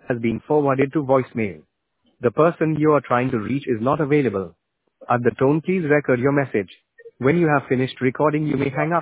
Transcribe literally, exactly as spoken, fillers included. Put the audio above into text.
has been forwarded to voicemail. The person you are trying to reach is not available. At the tone, please record your message. When you have finished recording, you may hang up.